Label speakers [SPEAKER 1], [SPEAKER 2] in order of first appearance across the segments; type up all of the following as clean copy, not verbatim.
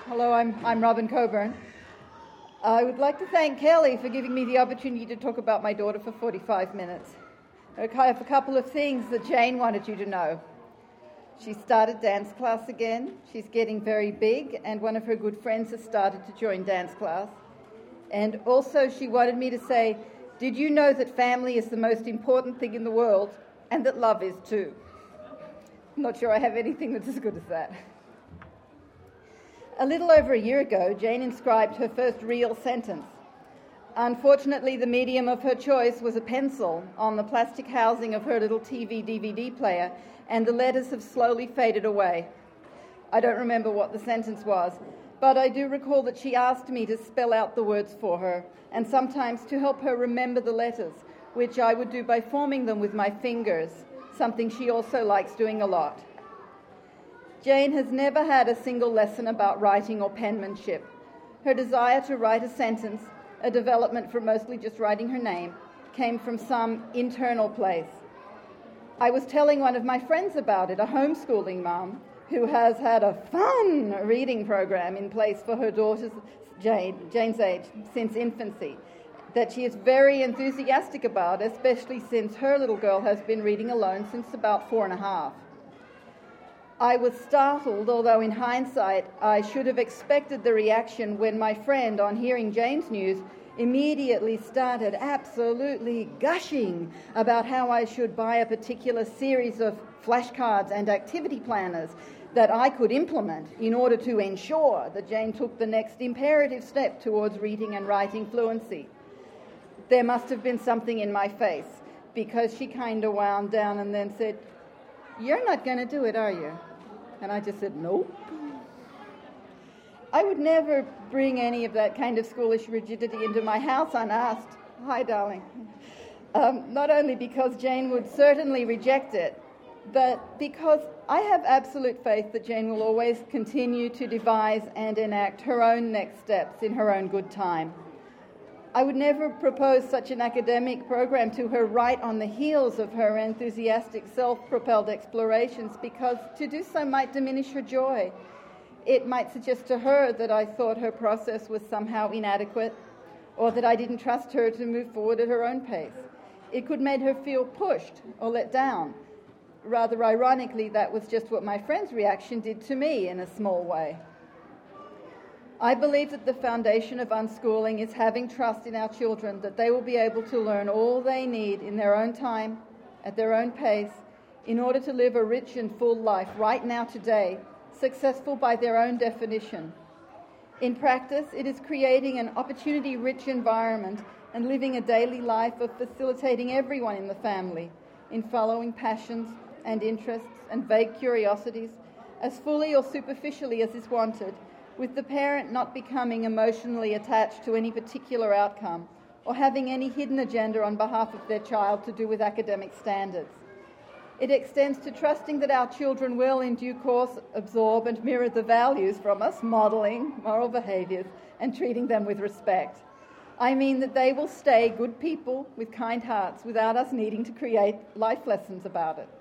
[SPEAKER 1] Hello, I'm Robin Coburn. I would like to thank Kelly for giving me the opportunity to talk about my daughter for 45 minutes. I have a couple of things that Jane wanted you to know. She started dance class again. She's getting very big, and one of her good friends has started to join dance class. And also she wanted me to say, did you know that family is the most important thing in the world, and that love is too? I'm not sure I have anything that's as good as that. A little over a year ago, Jane inscribed her first real sentence. Unfortunately, the medium of her choice was a pencil on the plastic housing of her little TV-DVD player, and the letters have slowly faded away. I don't remember what the sentence was, but I do recall that she asked me to spell out the words for her, and sometimes to help her remember the letters, which I would do by forming them with my fingers, something she also likes doing a lot. Jane has never had a single lesson about writing or penmanship. Her desire to write a sentence, a development from mostly just writing her name, came from some internal place. I was telling one of my friends about it, a homeschooling mom who has had a fun reading program in place for her daughter's Jane's age since infancy, that she is very enthusiastic about, especially since her little girl has been reading alone since about 4.5. I was startled, although in hindsight I should have expected the reaction when my friend, on hearing Jane's news, immediately started absolutely gushing about how I should buy a particular series of flashcards and activity planners that I could implement in order to ensure that Jane took the next imperative step towards reading and writing fluency. There must have been something in my face, because she kind of wound down and then said, "You're not going to do it, are you?" And I just said, "Nope." I would never bring any of that kind of schoolish rigidity into my house unasked. Hi, darling. Not only because Jane would certainly reject it, but because I have absolute faith that Jane will always continue to devise and enact her own next steps in her own good time. I would never propose such an academic program to her right on the heels of her enthusiastic self-propelled explorations, because to do so might diminish her joy. It might suggest to her that I thought her process was somehow inadequate, or that I didn't trust her to move forward at her own pace. It could make her feel pushed or let down. Rather ironically, that was just what my friend's reaction did to me in a small way. I believe that the foundation of unschooling is having trust in our children that they will be able to learn all they need in their own time, at their own pace, in order to live a rich and full life right now today, successful by their own definition. In practice, it is creating an opportunity-rich environment and living a daily life of facilitating everyone in the family in following passions and interests and vague curiosities as fully or superficially as is wanted, with the parent not becoming emotionally attached to any particular outcome or having any hidden agenda on behalf of their child to do with academic standards. It extends to trusting that our children will, in due course, absorb and mirror the values from us, modelling moral behaviours and treating them with respect. I mean that they will stay good people with kind hearts without us needing to create life lessons about it.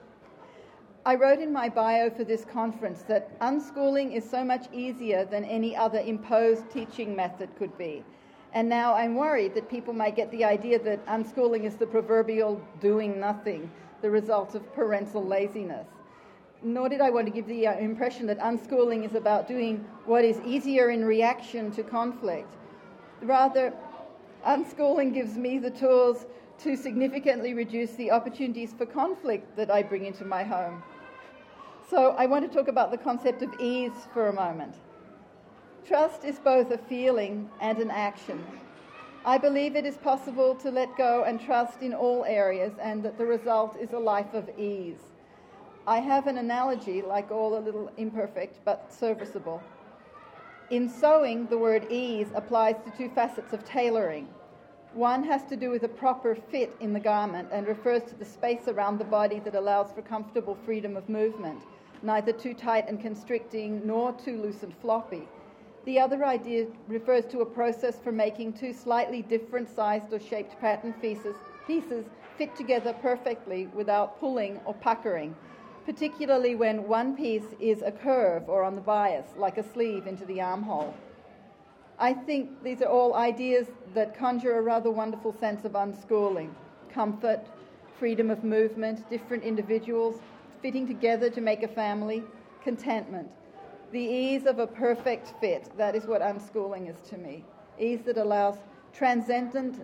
[SPEAKER 1] I wrote in my bio for this conference that unschooling is so much easier than any other imposed teaching method could be. And now I'm worried that people might get the idea that unschooling is the proverbial doing nothing, the result of parental laziness. Nor did I want to give the impression that unschooling is about doing what is easier in reaction to conflict. Rather, unschooling gives me the tools to significantly reduce the opportunities for conflict that I bring into my home. So I want to talk about the concept of ease for a moment. Trust is both a feeling and an action. I believe it is possible to let go and trust in all areas, and that the result is a life of ease. I have an analogy, like all a little imperfect but serviceable. In sewing, the word ease applies to two facets of tailoring. One has to do with a proper fit in the garment and refers to the space around the body that allows for comfortable freedom of movement, neither too tight and constricting nor too loose and floppy. The other idea refers to a process for making two slightly different sized or shaped pattern pieces fit together perfectly without pulling or puckering. particularly when one piece is a curve or on the bias, like a sleeve into the armhole. I think these are all ideas that conjure a rather wonderful sense of unschooling, comfort, freedom of movement, different individuals fitting together to make a family, contentment. The ease of a perfect fit, that is what unschooling is to me. Ease that allows transcendent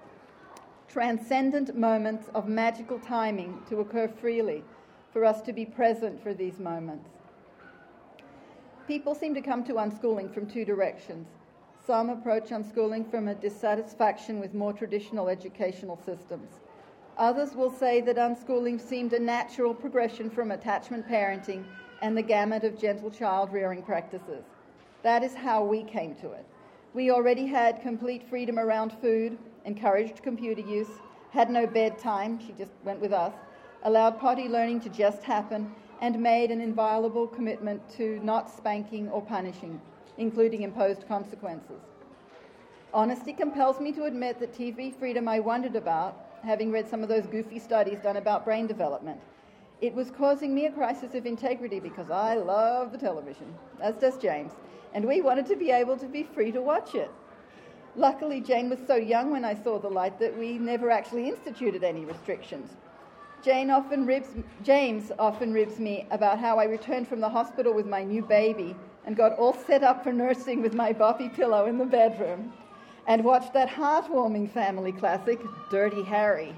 [SPEAKER 1] moments of magical timing to occur freely, for us to be present for these moments. People seem to come to unschooling from two directions. Some approach unschooling from a dissatisfaction with more traditional educational systems. Others will say that unschooling seemed a natural progression from attachment parenting and the gamut of gentle child rearing practices. That is how we came to it. We already had complete freedom around food, encouraged computer use, had no bedtime, she just went with us, allowed potty learning to just happen, and made an inviolable commitment to not spanking or punishing, including imposed consequences. Honesty compels me to admit that TV freedom I wondered about, having read some of those goofy studies done about brain development, it was causing me a crisis of integrity because I love the television, as does James, and we wanted to be able to be free to watch it. Luckily, Jane was so young when I saw the light that we never actually instituted any restrictions. James often ribs me about how I returned from the hospital with my new baby and got all set up for nursing with my boppy pillow in the bedroom and watched that heartwarming family classic, Dirty Harry.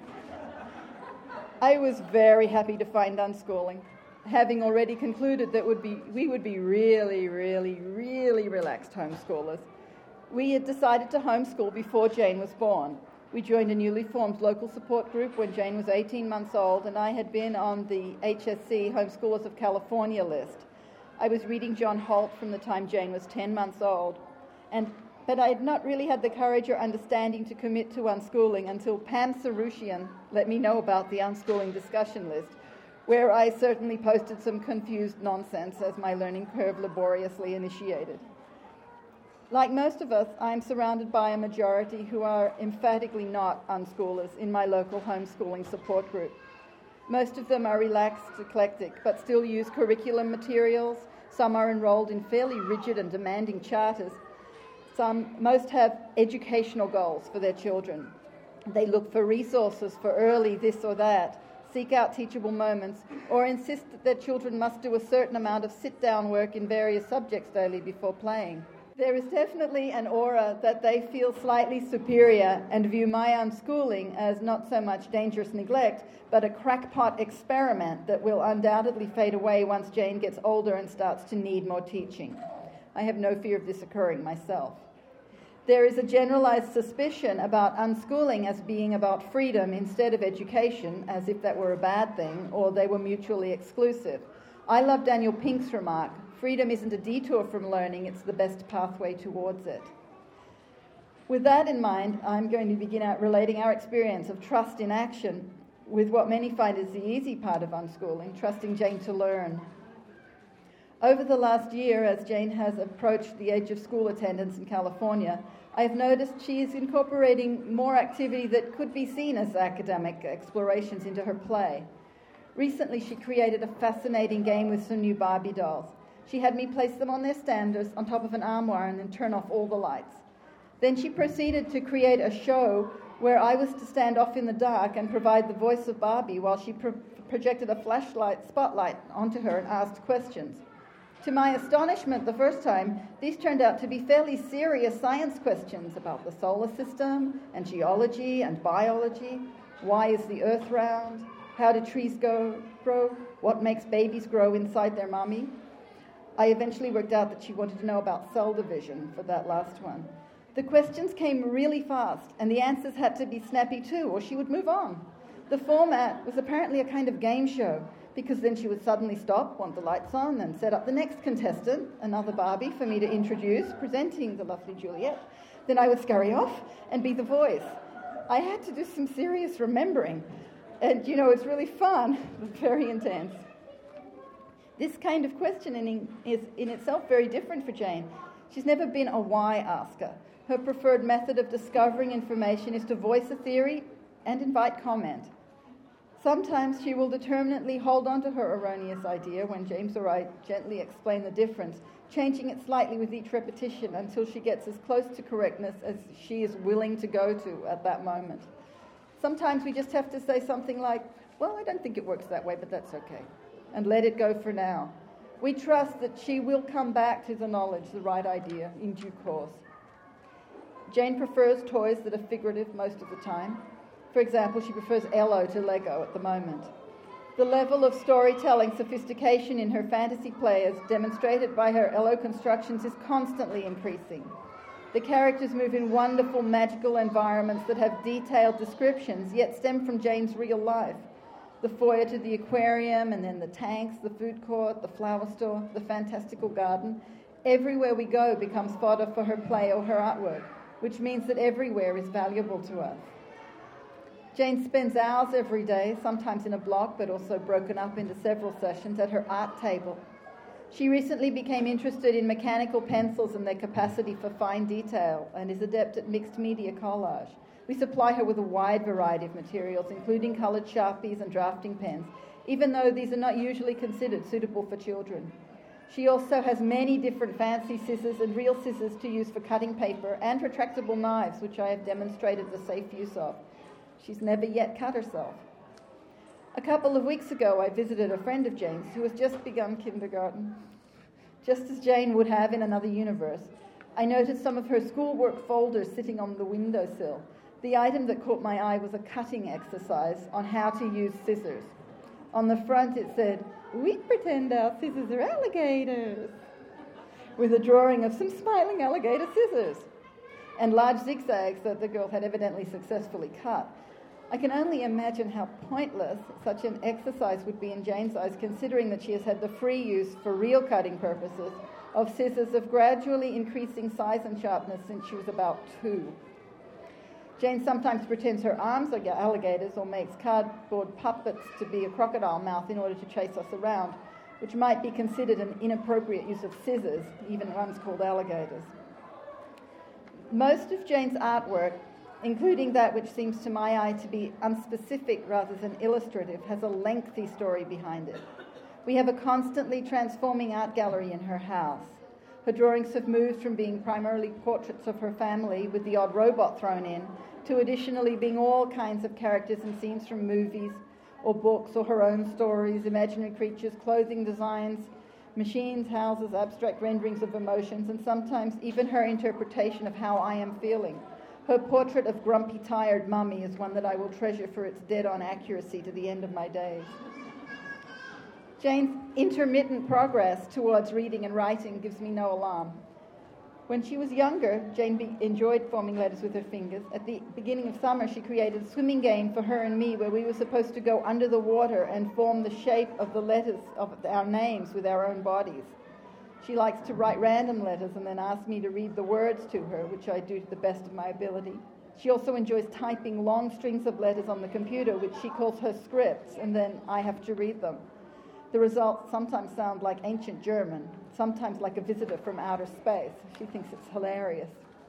[SPEAKER 1] I was very happy to find unschooling, having already concluded that we would be really, really, really relaxed homeschoolers. We had decided to homeschool before Jane was born. We joined a newly formed local support group when Jane was 18 months old, and I had been on the HSC Homeschoolers of California list. I was reading John Holt from the time Jane was 10 months old, but I had not really had the courage or understanding to commit to unschooling until Pam Sarushian let me know about the unschooling discussion list, where I certainly posted some confused nonsense as my learning curve laboriously initiated. Like most of us, I am surrounded by a majority who are emphatically not unschoolers in my local homeschooling support group. Most of them are relaxed, eclectic, but still use curriculum materials. Some are enrolled in fairly rigid and demanding charters. Most have educational goals for their children. They look for resources for early this or that, seek out teachable moments, or insist that their children must do a certain amount of sit-down work in various subjects daily before playing. There is definitely an aura that they feel slightly superior and view my unschooling as not so much dangerous neglect, but a crackpot experiment that will undoubtedly fade away once Jane gets older and starts to need more teaching. I have no fear of this occurring myself. There is a generalized suspicion about unschooling as being about freedom instead of education, as if that were a bad thing or they were mutually exclusive. I love Daniel Pink's remark, freedom isn't a detour from learning, it's the best pathway towards it. With that in mind, I'm going to begin relating our experience of trust in action with what many find is the easy part of unschooling, trusting Jane to learn. Over the last year, as Jane has approached the age of school attendance in California, I have noticed she is incorporating more activity that could be seen as academic explorations into her play. Recently, she created a fascinating game with some new Barbie dolls. She had me place them on their standers on top of an armoire and then turn off all the lights. Then she proceeded to create a show where I was to stand off in the dark and provide the voice of Barbie while she projected a flashlight spotlight onto her and asked questions. To my astonishment the first time, these turned out to be fairly serious science questions about the solar system and geology and biology. Why is the Earth round? How do trees grow? What makes babies grow inside their mommy? I eventually worked out that she wanted to know about cell division for that last one. The questions came really fast, and the answers had to be snappy too, or she would move on. The format was apparently a kind of game show, because then she would suddenly stop, want the lights on, and set up the next contestant, another Barbie, for me to introduce, presenting the lovely Juliet. Then I would scurry off and be the voice. I had to do some serious remembering. And, it's really fun, but very intense. This kind of questioning is in itself very different for Jane. She's never been a why asker. Her preferred method of discovering information is to voice a theory and invite comment. Sometimes she will determinedly hold on to her erroneous idea when James or I gently explain the difference, changing it slightly with each repetition until she gets as close to correctness as she is willing to go to at that moment. Sometimes we just have to say something like, well, I don't think it works that way, but that's okay, and let it go for now. We trust that she will come back to the knowledge, the right idea, in due course. Jane prefers toys that are figurative most of the time. For example, she prefers Ello to Lego at the moment. The level of storytelling sophistication in her fantasy players, demonstrated by her Ello constructions, is constantly increasing. The characters move in wonderful, magical environments that have detailed descriptions, yet stem from Jane's real life. The foyer to the aquarium, and then the tanks, the food court, the flower store, the fantastical garden. Everywhere we go becomes fodder for her play or her artwork, which means that everywhere is valuable to us. Jane spends hours every day, sometimes in a block, but also broken up into several sessions, at her art table. She recently became interested in mechanical pencils and their capacity for fine detail, and is adept at mixed media collage. We supply her with a wide variety of materials, including coloured Sharpies and drafting pens, even though these are not usually considered suitable for children. She also has many different fancy scissors and real scissors to use for cutting paper, and retractable knives, which I have demonstrated the safe use of. She's never yet cut herself. A couple of weeks ago, I visited a friend of Jane's who has just begun kindergarten. Just as Jane would have in another universe, I noticed some of her schoolwork folders sitting on the windowsill. The item that caught my eye was a cutting exercise on how to use scissors. On the front it said, "We pretend our scissors are alligators," with a drawing of some smiling alligator scissors, and large zigzags that the girl had evidently successfully cut. I can only imagine how pointless such an exercise would be in Jane's eyes, considering that she has had the free use for real cutting purposes of scissors of gradually increasing size and sharpness since she was about 2. Jane sometimes pretends her arms are alligators or makes cardboard puppets to be a crocodile mouth in order to chase us around, which might be considered an inappropriate use of scissors, even ones called alligators. Most of Jane's artwork, including that which seems to my eye to be unspecific rather than illustrative, has a lengthy story behind it. We have a constantly transforming art gallery in her house. Her drawings have moved from being primarily portraits of her family with the odd robot thrown in, to additionally being all kinds of characters and scenes from movies or books or her own stories, imaginary creatures, clothing designs, machines, houses, abstract renderings of emotions, and sometimes even her interpretation of how I am feeling. Her portrait of grumpy, tired mummy is one that I will treasure for its dead-on accuracy to the end of my days. Jane's intermittent progress towards reading and writing gives me no alarm. When she was younger, Jane enjoyed forming letters with her fingers. At the beginning of summer, she created a swimming game for her and me where we were supposed to go under the water and form the shape of the letters of our names with our own bodies. She likes to write random letters and then ask me to read the words to her, which I do to the best of my ability. She also enjoys typing long strings of letters on the computer, which she calls her scripts, and then I have to read them. The results sometimes sound like ancient German, sometimes like a visitor from outer space. She thinks it's hilarious.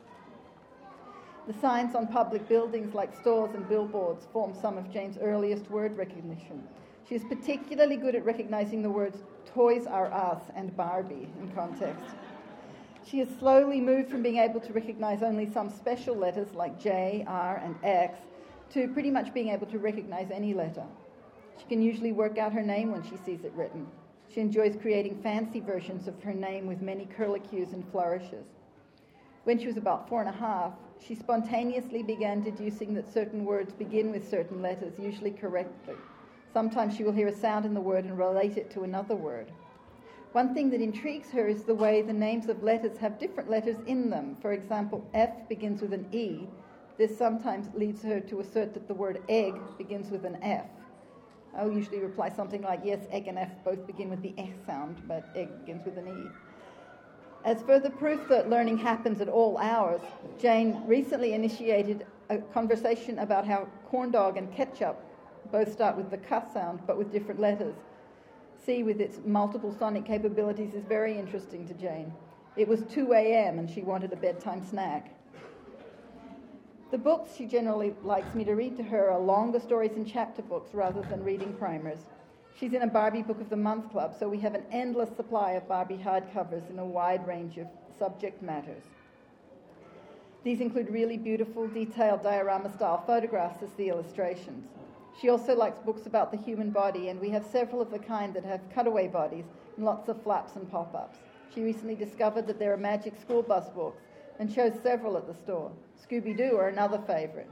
[SPEAKER 1] The signs on public buildings like stores and billboards form some of Jane's earliest word recognition. She is particularly good at recognizing the words Toys R Us and Barbie in context. She has slowly moved from being able to recognize only some special letters like J, R, and X to pretty much being able to recognize any letter. She can usually work out her name when she sees it written. She enjoys creating fancy versions of her name with many curlicues and flourishes. When she was about 4.5, she spontaneously began deducing that certain words begin with certain letters, usually correctly. Sometimes she will hear a sound in the word and relate it to another word. One thing that intrigues her is the way the names of letters have different letters in them. For example, F begins with an E. This sometimes leads her to assert that the word egg begins with an F. I'll usually reply something like, yes, egg and F both begin with the F sound, but egg begins with an E. As further proof that learning happens at all hours, Jane recently initiated a conversation about how corn dog and ketchup both start with the K sound, but with different letters. C, with its multiple sonic capabilities, is very interesting to Jane. It was 2 a.m. and she wanted a bedtime snack. The books she generally likes me to read to her are longer stories and chapter books rather than reading primers. She's in a Barbie Book of the Month club, so we have an endless supply of Barbie hardcovers in a wide range of subject matters. These include really beautiful, detailed diorama-style photographs as the illustrations. She also likes books about the human body, and we have several of the kind that have cutaway bodies and lots of flaps and pop-ups. She recently discovered that there are magic school bus books and chose several at the store. Scooby-Doo are another favourite.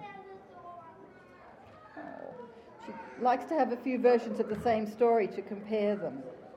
[SPEAKER 1] She likes to have a few versions of the same story to compare them.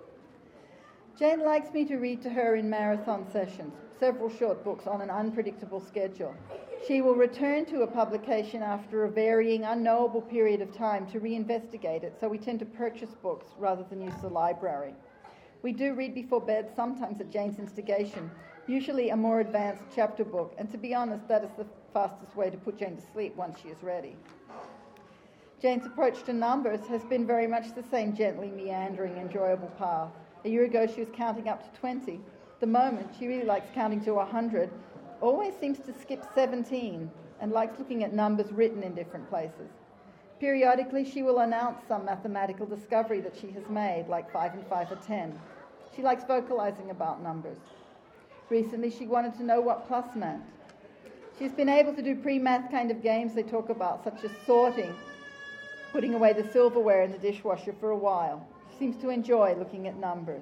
[SPEAKER 1] Jane likes me to read to her in marathon sessions, several short books on an unpredictable schedule. She will return to a publication after a varying, unknowable period of time to reinvestigate it, so we tend to purchase books rather than use the library. We do read before bed, sometimes at Jane's instigation, usually a more advanced chapter book, and to be honest, that is the fastest way to put Jane to sleep once she is ready. Jane's approach to numbers has been very much the same gently meandering, enjoyable path. A year ago she was counting up to 20. The moment she really likes counting to 100, always seems to skip 17 and likes looking at numbers written in different places. Periodically she will announce some mathematical discovery that she has made, like 5 and 5 are 10. She likes vocalizing about numbers. Recently she wanted to know what plus meant. She's been able to do pre-math kind of games they talk about, such as sorting, putting away the silverware in the dishwasher for a while. She seems to enjoy looking at numbers.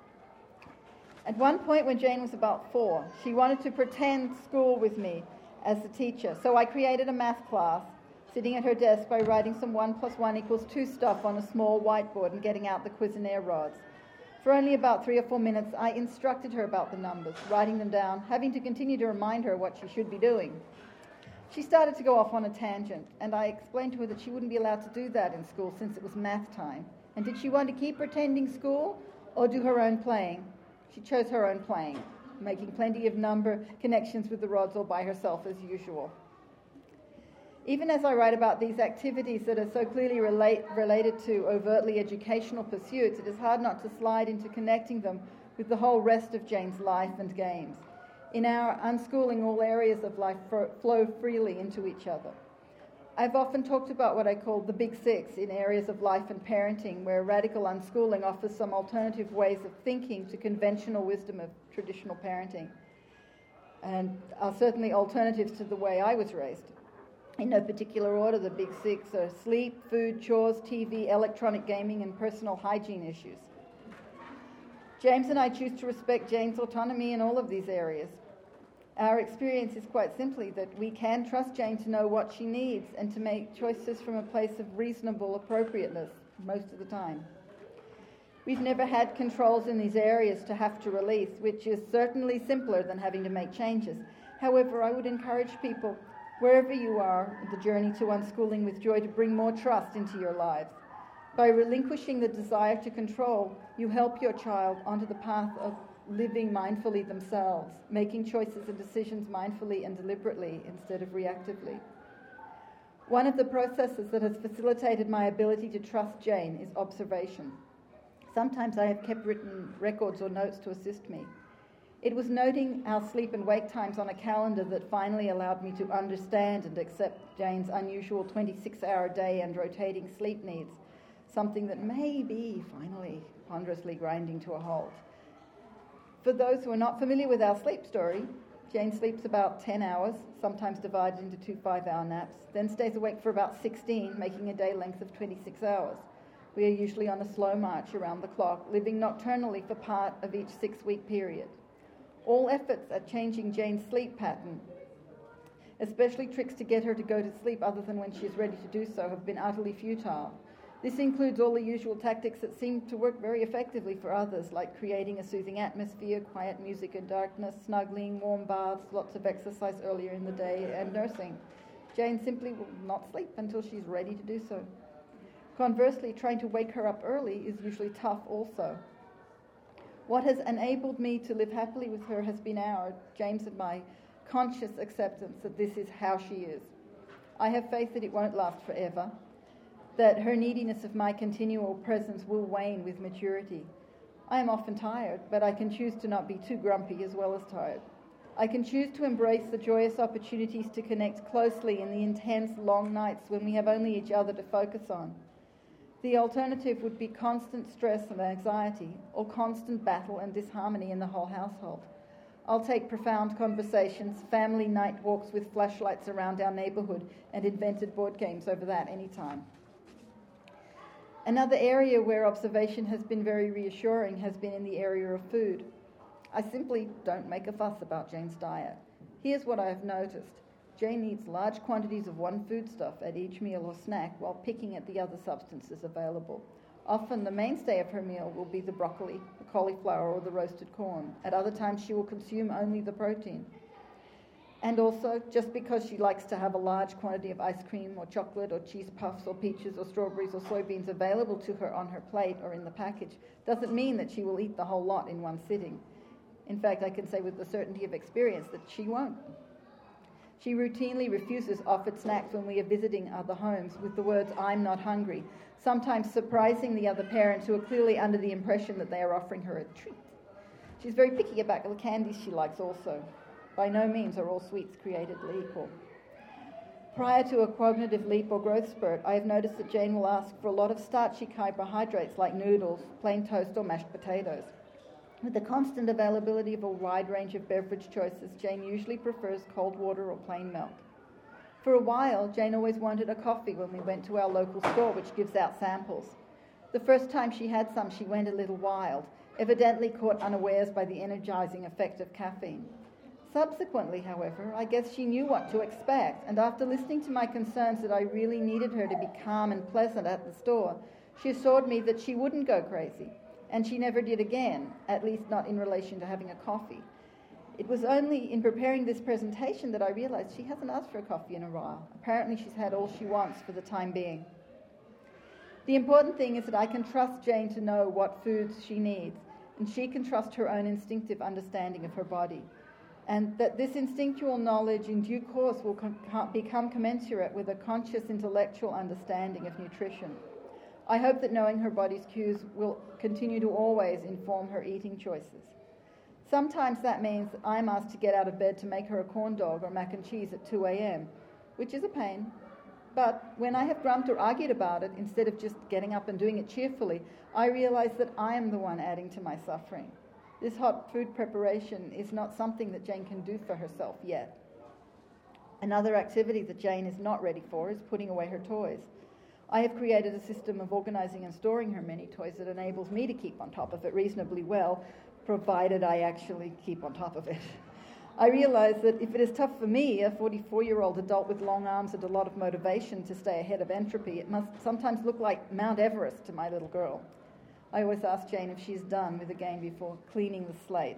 [SPEAKER 1] At one point when Jane was about 4, she wanted to pretend school with me as the teacher, so I created a math class, sitting at her desk by writing some 1 + 1 = 2 stuff on a small whiteboard and getting out the Cuisenaire rods. For only about 3 or 4 minutes, I instructed her about the numbers, writing them down, having to continue to remind her what she should be doing. She started to go off on a tangent, and I explained to her that she wouldn't be allowed to do that in school since it was math time. And did she want to keep pretending school or do her own playing? She chose her own playing, making plenty of number connections with the rods all by herself as usual. Even as I write about these activities that are so clearly related to overtly educational pursuits, it is hard not to slide into connecting them with the whole rest of Jane's life and games. In our unschooling, all areas of life flow freely into each other. I've often talked about what I call the Big Six in areas of life and parenting, where radical unschooling offers some alternative ways of thinking to conventional wisdom of traditional parenting, and are certainly alternatives to the way I was raised. In no particular order, the Big Six are sleep, food, chores, TV, electronic gaming, and personal hygiene issues. James and I choose to respect Jane's autonomy in all of these areas. Our experience is quite simply that we can trust Jane to know what she needs and to make choices from a place of reasonable appropriateness most of the time. We've never had controls in these areas to have to release, which is certainly simpler than having to make changes. However, I would encourage people, wherever you are in the journey to unschooling with joy, to bring more trust into your lives. By relinquishing the desire to control, you help your child onto the path of living mindfully themselves, making choices and decisions mindfully and deliberately instead of reactively. One of the processes that has facilitated my ability to trust Jane is observation. Sometimes I have kept written records or notes to assist me. It was noting our sleep and wake times on a calendar that finally allowed me to understand and accept Jane's unusual 26-hour day and rotating sleep needs, something that may be finally ponderously grinding to a halt. For those who are not familiar with our sleep story, Jane sleeps about 10 hours, sometimes divided into 2 5-hour naps, then stays awake for about 16, making a day length of 26 hours. We are usually on a slow march around the clock, living nocturnally for part of each 6-week period. All efforts at changing Jane's sleep pattern, especially tricks to get her to go to sleep other than when she is ready to do so, have been utterly futile. This includes all the usual tactics that seem to work very effectively for others, like creating a soothing atmosphere, quiet music and darkness, snuggling, warm baths, lots of exercise earlier in the day, and nursing. Jane simply will not sleep until she's ready to do so. Conversely, trying to wake her up early is usually tough also. What has enabled me to live happily with her has been James and my, conscious acceptance that this is how she is. I have faith that it won't last forever, that her neediness of my continual presence will wane with maturity. I am often tired, but I can choose to not be too grumpy as well as tired. I can choose to embrace the joyous opportunities to connect closely in the intense, long nights when we have only each other to focus on. The alternative would be constant stress and anxiety, or constant battle and disharmony in the whole household. I'll take profound conversations, family night walks with flashlights around our neighbourhood, and invented board games over that anytime. Another area where observation has been very reassuring has been in the area of food. I simply don't make a fuss about Jane's diet. Here's what I have noticed. Jane eats large quantities of one foodstuff at each meal or snack while picking at the other substances available. Often the mainstay of her meal will be the broccoli, the cauliflower, or the roasted corn. At other times she will consume only the protein. And also, just because she likes to have a large quantity of ice cream or chocolate or cheese puffs or peaches or strawberries or soybeans available to her on her plate or in the package, doesn't mean that she will eat the whole lot in one sitting. In fact, I can say with the certainty of experience that she won't. She routinely refuses offered snacks when we are visiting other homes with the words, "I'm not hungry," sometimes surprising the other parents who are clearly under the impression that they are offering her a treat. She's very picky about the candies she likes also. By no means are all sweets createdly equal. Prior to a cognitive leap or growth spurt, I have noticed that Jane will ask for a lot of starchy carbohydrates like noodles, plain toast, or mashed potatoes. With the constant availability of a wide range of beverage choices, Jane usually prefers cold water or plain milk. For a while, Jane always wanted a coffee when we went to our local store, which gives out samples. The first time she had some, she went a little wild, evidently caught unawares by the energizing effect of caffeine. Subsequently, however, I guess she knew what to expect, and after listening to my concerns that I really needed her to be calm and pleasant at the store, she assured me that she wouldn't go crazy. And she never did again, at least not in relation to having a coffee. It was only in preparing this presentation that I realized she hasn't asked for a coffee in a while. Apparently she's had all she wants for the time being. The important thing is that I can trust Jane to know what foods she needs, and she can trust her own instinctive understanding of her body, and that this instinctual knowledge in due course will become commensurate with a conscious intellectual understanding of nutrition. I hope that knowing her body's cues will continue to always inform her eating choices. Sometimes that means that I'm asked to get out of bed to make her a corn dog or mac and cheese at 2 a.m., which is a pain. But when I have grumped or argued about it, instead of just getting up and doing it cheerfully, I realize that I am the one adding to my suffering. This hot food preparation is not something that Jane can do for herself yet. Another activity that Jane is not ready for is putting away her toys. I have created a system of organising and storing her many toys that enables me to keep on top of it reasonably well, provided I actually keep on top of it. I realise that if it is tough for me, a 44-year-old adult with long arms and a lot of motivation to stay ahead of entropy, it must sometimes look like Mount Everest to my little girl. I always ask Jane if she's done with the game before cleaning the slate.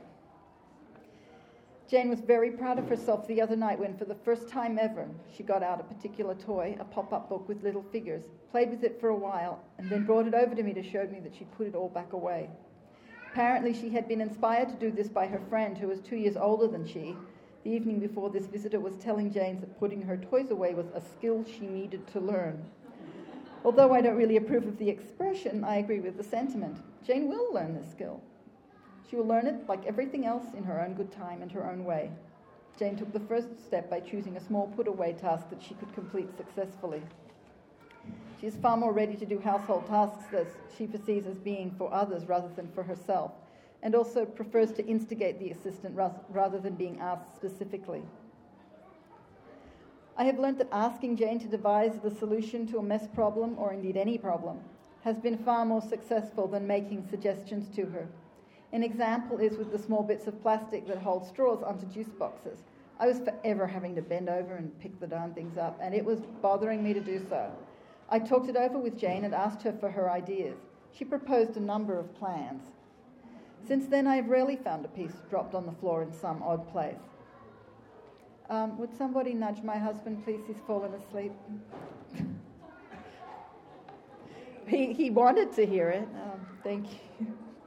[SPEAKER 1] Jane was very proud of herself the other night when, for the first time ever, she got out a particular toy, a pop-up book with little figures, played with it for a while, and then brought it over to me to show me that she'd put it all back away. Apparently, she had been inspired to do this by her friend, who was 2 years older than she. The evening before, this visitor was telling Jane that putting her toys away was a skill she needed to learn. Although I don't really approve of the expression, I agree with the sentiment. Jane will learn this skill. She will learn it, like everything else, in her own good time and her own way. Jane took the first step by choosing a small put-away task that she could complete successfully. She is far more ready to do household tasks that she perceives as being for others rather than for herself, and also prefers to instigate the assistant rather than being asked specifically. I have learnt that asking Jane to devise the solution to a mess problem, or indeed any problem, has been far more successful than making suggestions to her. An example is with the small bits of plastic that hold straws onto juice boxes. I was forever having to bend over and pick the darn things up, and it was bothering me to do so. I talked it over with Jane and asked her for her ideas. She proposed a number of plans. Since then, I have rarely found a piece dropped on the floor in some odd place. Would somebody nudge my husband, please? He's fallen asleep. He wanted to hear it. Thank you.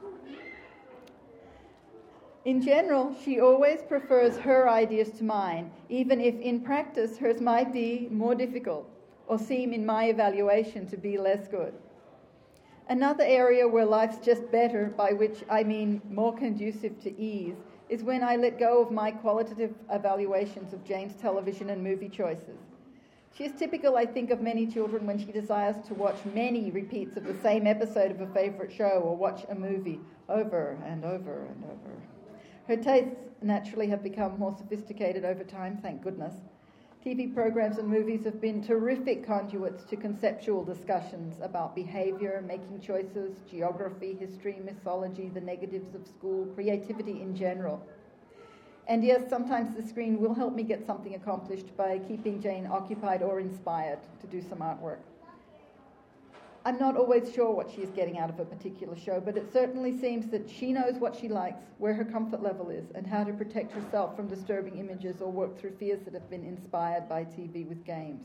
[SPEAKER 1] In general, she always prefers her ideas to mine, even if in practice hers might be more difficult or seem in my evaluation to be less good. Another area where life's just better, by which I mean more conducive to ease, is when I let go of my qualitative evaluations of Jane's television and movie choices. She is typical, I think, of many children when she desires to watch many repeats of the same episode of a favourite show or watch a movie over and over and over. Her tastes naturally have become more sophisticated over time, thank goodness. TV programs and movies have been terrific conduits to conceptual discussions about behaviour, making choices, geography, history, mythology, the negatives of school, creativity in general. And yes, sometimes the screen will help me get something accomplished by keeping Jane occupied or inspired to do some artwork. I'm not always sure what she is getting out of a particular show, but it certainly seems that she knows what she likes, where her comfort level is, and how to protect herself from disturbing images or work through fears that have been inspired by TV with games.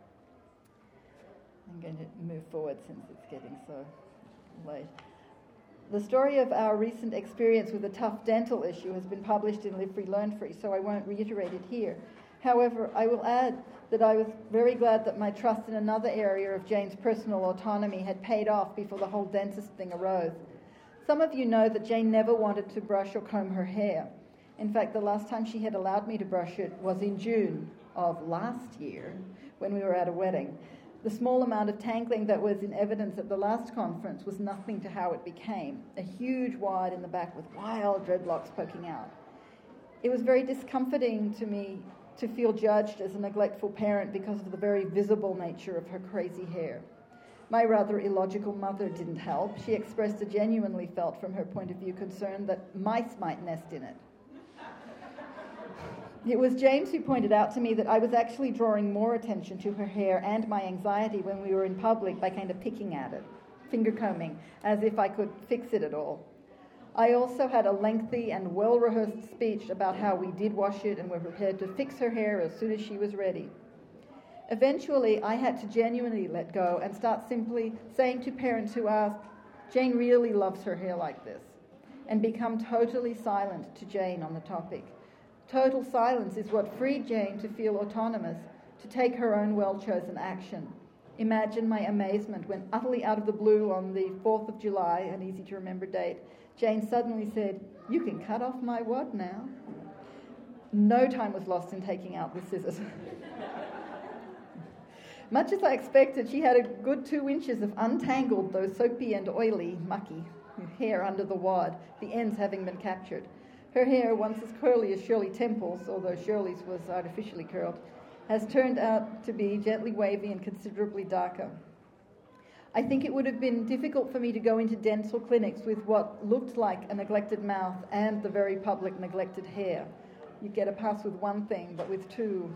[SPEAKER 1] I'm going to move forward since it's getting so late. The story of our recent experience with a tough dental issue has been published in Live Free, Learn Free, so I won't reiterate it here. However, I will add that I was very glad that my trust in another area of Jane's personal autonomy had paid off before the whole dentist thing arose. Some of you know that Jane never wanted to brush or comb her hair. In fact, the last time she had allowed me to brush it was in June of last year when we were at a wedding. The small amount of tangling that was in evidence at the last conference was nothing to how it became, a huge wad in the back with wild dreadlocks poking out. It was very discomforting to me to feel judged as a neglectful parent because of the very visible nature of her crazy hair. My rather illogical mother didn't help. She expressed a genuinely felt, from her point of view, concern that mice might nest in it. It was James who pointed out to me that I was actually drawing more attention to her hair and my anxiety when we were in public by kind of picking at it, finger combing, as if I could fix it at all. I also had a lengthy and well-rehearsed speech about how we did wash it and were prepared to fix her hair as soon as she was ready. Eventually, I had to genuinely let go and start simply saying to parents who ask, "Jane really loves her hair like this," and become totally silent to Jane on the topic. Total silence is what freed Jane to feel autonomous, to take her own well-chosen action. Imagine my amazement when, utterly out of the blue on the 4th of July, an easy-to-remember date, Jane suddenly said, "You can cut off my wad now." No time was lost in taking out the scissors. Much as I expected, she had a good 2 inches of untangled, though soapy and oily, mucky hair under the wad, the ends having been captured. Her hair, once as curly as Shirley Temple's, although Shirley's was artificially curled, has turned out to be gently wavy and considerably darker. I think it would have been difficult for me to go into dental clinics with what looked like a neglected mouth and the very public neglected hair. You get a pass with one thing, but with two.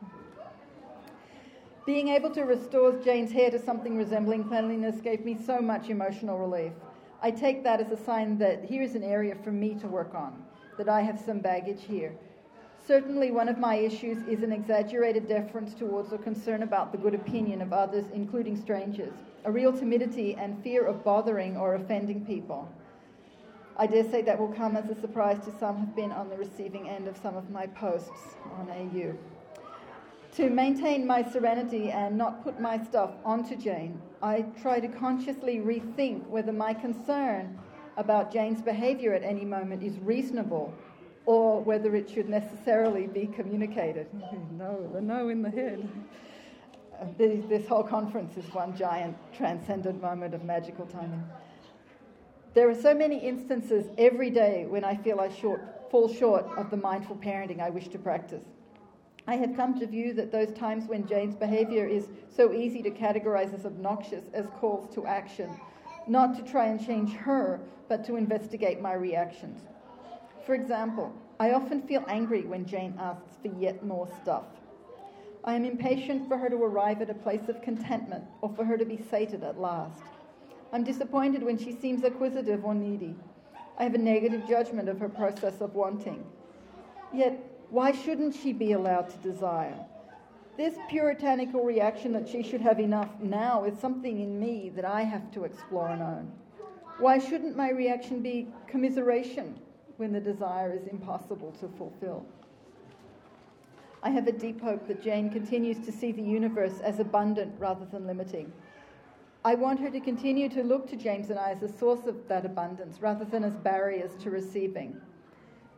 [SPEAKER 1] Being able to restore Jane's hair to something resembling cleanliness gave me so much emotional relief. I take that as a sign that here is an area for me to work on, that I have some baggage here. Certainly one of my issues is an exaggerated deference towards or concern about the good opinion of others, including strangers, a real timidity and fear of bothering or offending people. I dare say that will come as a surprise to some who've been on the receiving end of some of my posts on AU. To maintain my serenity and not put my stuff onto Jane, I try to consciously rethink whether my concern about Jane's behaviour at any moment is reasonable or whether it should necessarily be communicated. The no in the head. This whole conference is one giant transcendent moment of magical timing. There are so many instances every day when I feel I fall short of the mindful parenting I wish to practice. I have come to view that those times when Jane's behaviour is so easy to categorise as obnoxious as calls to action, not to try and change her, but to investigate my reactions. For example, I often feel angry when Jane asks for yet more stuff. I am impatient for her to arrive at a place of contentment or for her to be sated at last. I'm disappointed when she seems acquisitive or needy. I have a negative judgment of her process of wanting. Yet, why shouldn't she be allowed to desire? This puritanical reaction that she should have enough now is something in me that I have to explore and own. Why shouldn't my reaction be commiseration when the desire is impossible to fulfill? I have a deep hope that Jane continues to see the universe as abundant rather than limiting. I want her to continue to look to James and I as a source of that abundance rather than as barriers to receiving.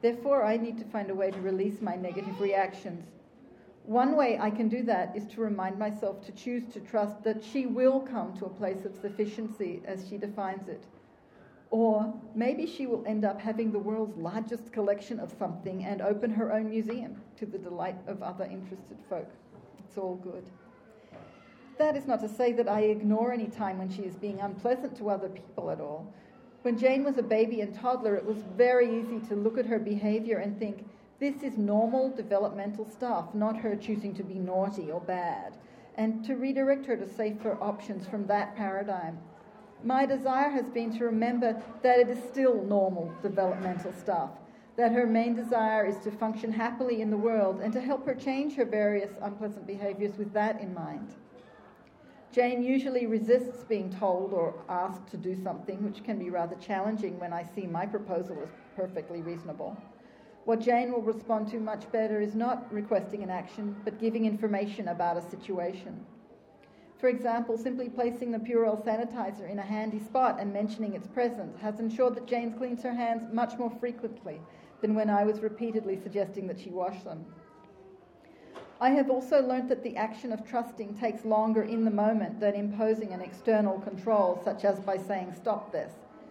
[SPEAKER 1] Therefore, I need to find a way to release my negative reactions. One way I can do that is to remind myself to choose to trust that she will come to a place of sufficiency as she defines it. Or maybe she will end up having the world's largest collection of something and open her own museum to the delight of other interested folk. It's all good. That is not to say that I ignore any time when she is being unpleasant to other people at all. When Jane was a baby and toddler, it was very easy to look at her behaviour and think, this is normal developmental stuff, not her choosing to be naughty or bad, and to redirect her to safer options from that paradigm. My desire has been to remember that it is still normal developmental stuff, that her main desire is to function happily in the world and to help her change her various unpleasant behaviours with that in mind. Jane usually resists being told or asked to do something, which can be rather challenging when I see my proposal as perfectly reasonable. What Jane will respond to much better is not requesting an action, but giving information about a situation. For example, simply placing the Purell sanitizer in a handy spot and mentioning its presence has ensured that Jane cleans her hands much more frequently than when I was repeatedly suggesting that she wash them. I have also learnt that the action of trusting takes longer in the moment than imposing an external control, such as by saying, "Stop this."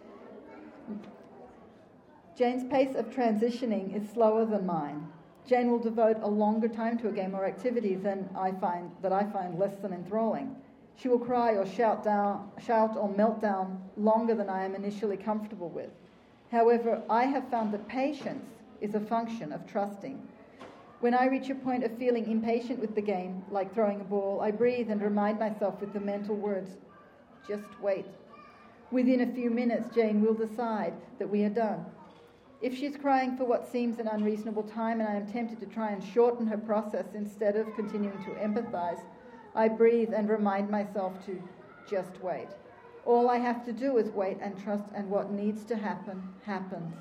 [SPEAKER 1] Jane's pace of transitioning is slower than mine. Jane will devote a longer time to a game or activity than I find less than enthralling. She will cry or shout or melt down longer than I am initially comfortable with. However, I have found that patience is a function of trusting. When I reach a point of feeling impatient with the game, like throwing a ball, I breathe and remind myself with the mental words, "Just wait." Within a few minutes, Jane will decide that we are done. If she's crying for what seems an unreasonable time and I am tempted to try and shorten her process instead of continuing to empathise, I breathe and remind myself to just wait. All I have to do is wait and trust, and what needs to happen, happens.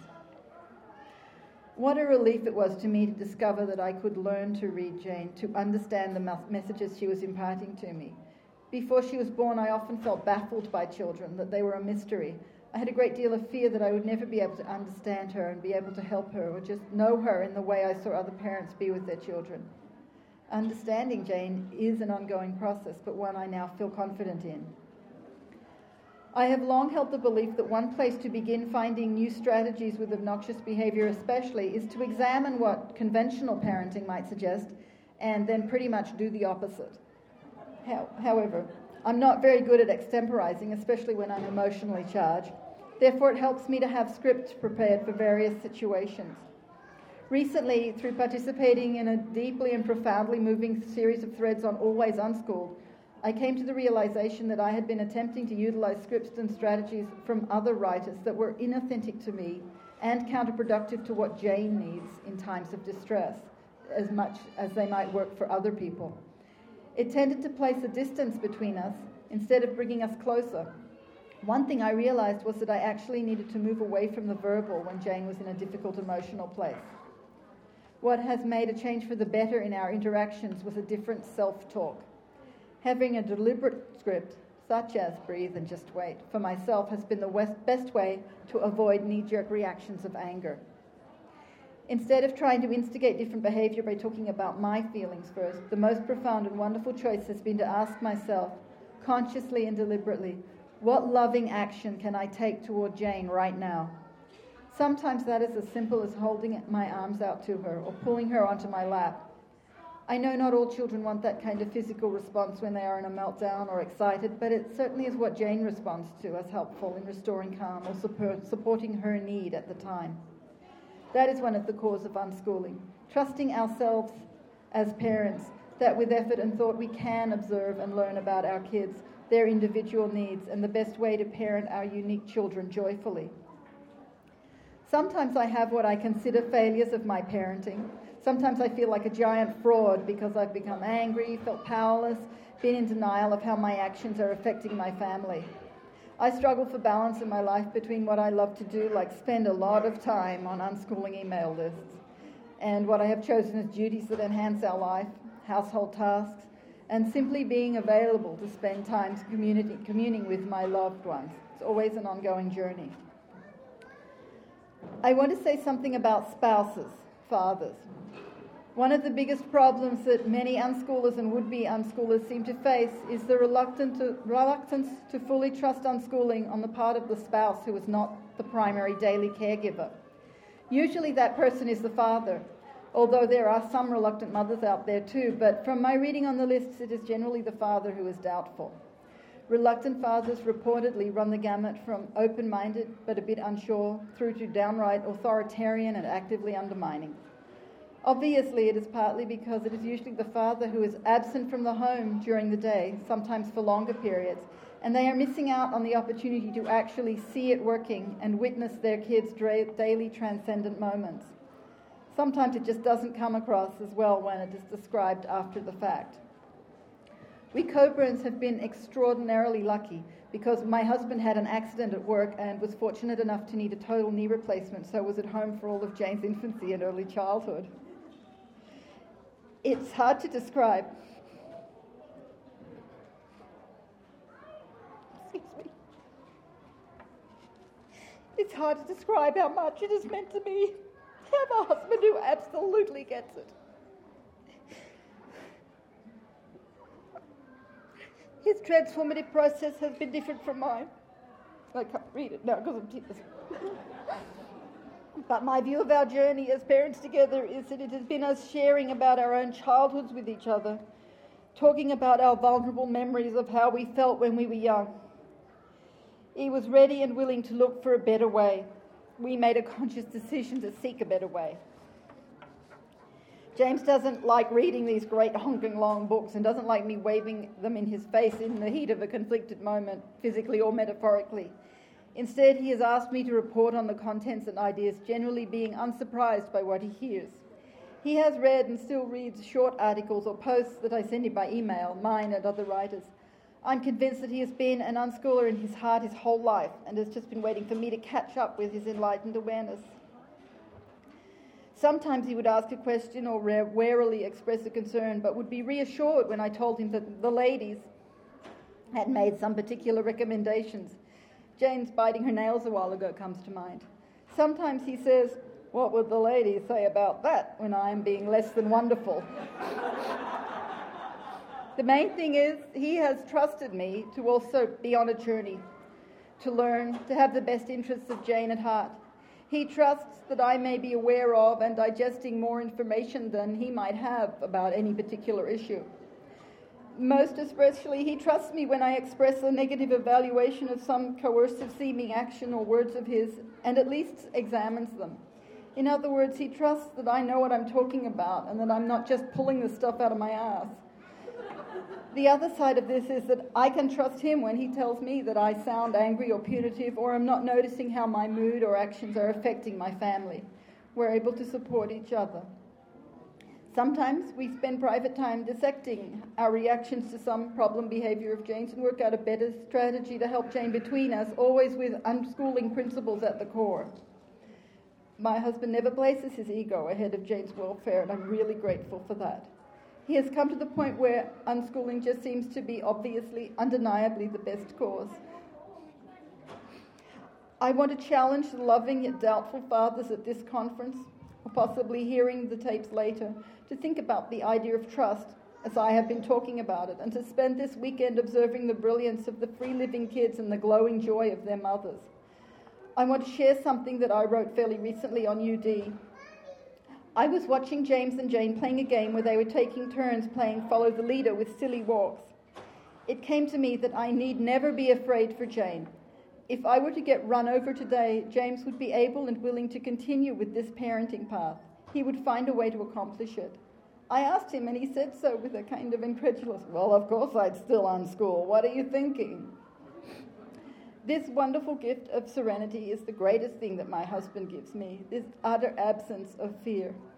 [SPEAKER 1] What a relief it was to me to discover that I could learn to read Jane, to understand the messages she was imparting to me. Before she was born, I often felt baffled by children, that they were a mystery. I had a great deal of fear that I would never be able to understand her and be able to help her or just know her in the way I saw other parents be with their children. Understanding Jane is an ongoing process, but one I now feel confident in. I have long held the belief that one place to begin finding new strategies with obnoxious behaviour especially is to examine what conventional parenting might suggest and then pretty much do the opposite. However, I'm not very good at extemporising, especially when I'm emotionally charged. Therefore, it helps me to have scripts prepared for various situations. Recently, through participating in a deeply and profoundly moving series of threads on Always Unschooled, I came to the realisation that I had been attempting to utilise scripts and strategies from other writers that were inauthentic to me and counterproductive to what Jane needs in times of distress, as much as they might work for other people. It tended to place a distance between us instead of bringing us closer. One thing I realised was that I actually needed to move away from the verbal when Jane was in a difficult emotional place. What has made a change for the better in our interactions was a different self-talk. Having a deliberate script, such as breathe and just wait, for myself has been the best way to avoid knee-jerk reactions of anger. Instead of trying to instigate different behaviour by talking about my feelings first, the most profound and wonderful choice has been to ask myself, consciously and deliberately, what loving action can I take toward Jane right now? Sometimes that is as simple as holding my arms out to her or pulling her onto my lap. I know not all children want that kind of physical response when they are in a meltdown or excited, but it certainly is what Jane responds to as helpful in restoring calm or supporting her need at the time. That is one of the causes of unschooling, trusting ourselves as parents that with effort and thought we can observe and learn about our kids, their individual needs, and the best way to parent our unique children joyfully. Sometimes I have what I consider failures of my parenting. Sometimes I feel like a giant fraud because I've become angry, felt powerless, been in denial of how my actions are affecting my family. I struggle for balance in my life between what I love to do, like spend a lot of time on unschooling email lists, and what I have chosen as duties that enhance our life, household tasks, and simply being available to spend time communing with my loved ones. It's always an ongoing journey. I want to say something about spouses, fathers. One of the biggest problems that many unschoolers and would-be unschoolers seem to face is the reluctance to fully trust unschooling on the part of the spouse who is not the primary daily caregiver. Usually that person is the father, although there are some reluctant mothers out there too, but from my reading on the lists, it is generally the father who is doubtful. Reluctant fathers reportedly run the gamut from open-minded but a bit unsure through to downright authoritarian and actively undermining. Obviously, it is partly because it is usually the father who is absent from the home during the day, sometimes for longer periods, and they are missing out on the opportunity to actually see it working and witness their kids' daily transcendent moments. Sometimes it just doesn't come across as well when it is described after the fact. We Coburns have been extraordinarily lucky because my husband had an accident at work and was fortunate enough to need a total knee replacement, so was at home for all of Jane's infancy and early childhood. It's hard to describe. Excuse me. It's hard to describe how much it has meant to me to have a husband who absolutely gets it. His transformative process has been different from mine. I can't read it now because I'm tears. But my view of our journey as parents together is that it has been us sharing about our own childhoods with each other, talking about our vulnerable memories of how we felt when we were young. He was ready and willing to look for a better way. We made a conscious decision to seek a better way. James doesn't like reading these great honking long books and doesn't like me waving them in his face in the heat of a conflicted moment, physically or metaphorically. Instead, he has asked me to report on the contents and ideas, generally being unsurprised by what he hears. He has read and still reads short articles or posts that I send him by email, mine and other writers. I'm convinced that he has been an unschooler in his heart his whole life and has just been waiting for me to catch up with his enlightened awareness. Sometimes he would ask a question or warily express a concern, but would be reassured when I told him that the ladies had made some particular recommendations. Jane's biting her nails a while ago comes to mind. Sometimes he says, "What would the ladies say about that?" when I am being less than wonderful. The main thing is he has trusted me to also be on a journey, to learn, to have the best interests of Jane at heart. He trusts that I may be aware of and digesting more information than he might have about any particular issue. Most especially, he trusts me when I express a negative evaluation of some coercive seeming action or words of his, and at least examines them. In other words, he trusts that I know what I'm talking about and that I'm not just pulling the stuff out of my ass. The other side of this is that I can trust him when he tells me that I sound angry or punitive or am not noticing how my mood or actions are affecting my family. We're able to support each other. Sometimes we spend private time dissecting our reactions to some problem behavior of Jane's and work out a better strategy to help Jane between us, always with unschooling principles at the core. My husband never places his ego ahead of Jane's welfare, and I'm really grateful for that. He has come to the point where unschooling just seems to be obviously, undeniably the best cause. I want to challenge the loving yet doubtful fathers at this conference, or possibly hearing the tapes later, to think about the idea of trust as I have been talking about it, and to spend this weekend observing the brilliance of the free-living kids and the glowing joy of their mothers. I want to share something that I wrote fairly recently on UD. I was watching James and Jane playing a game where they were taking turns playing Follow the Leader with silly walks. It came to me that I need never be afraid for Jane. If I were to get run over today, James would be able and willing to continue with this parenting path. He would find a way to accomplish it. I asked him, and he said so with a kind of incredulous, "Well, of course I'd still unschool. What are you thinking?" This wonderful gift of serenity is the greatest thing that my husband gives me, this utter absence of fear.